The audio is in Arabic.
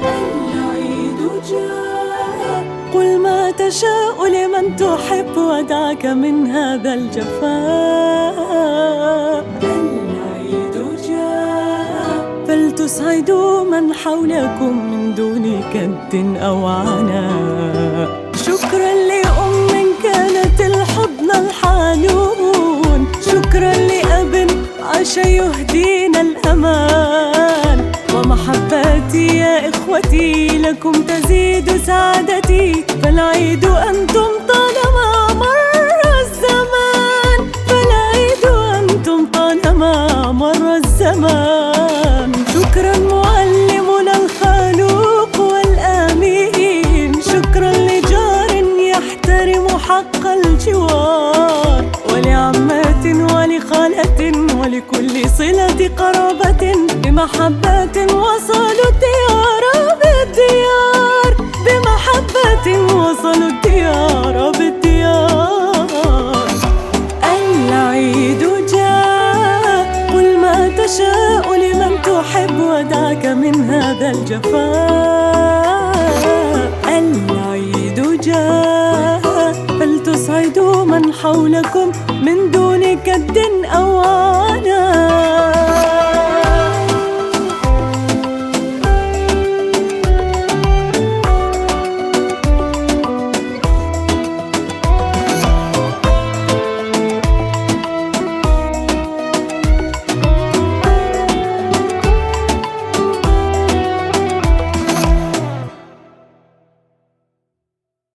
العيد جاء، قل ما تشاء لمن تحب ودعك من هذا الجفاء. العيد جاء، فلتسعدوا من حولكم من دون كد أو عناء. شكرا لأم كانت الحضن الحنون، شكرا لأب عاش يهدينا الأمان، ومحبتي يا إخوتي لكم تزيد سعادتي. فالعيد أنتم طالما مر الزمان، فالعيد أنتم طالما مر الزمان. شكرا معلمنا الخلوق والآمين، شكرا لجار يحترم حق الجوار، ولعمات ولخالة ولكل صلة قرابة، بمحبة وصلوا الديار بالديار، بمحبة وصلوا الديار بالديار. العيد جاء، قل ما تشاء لمن تحب ودعك من هذا الجفاء. العيد جاء، فلتسعدوا من حولكم من دون كد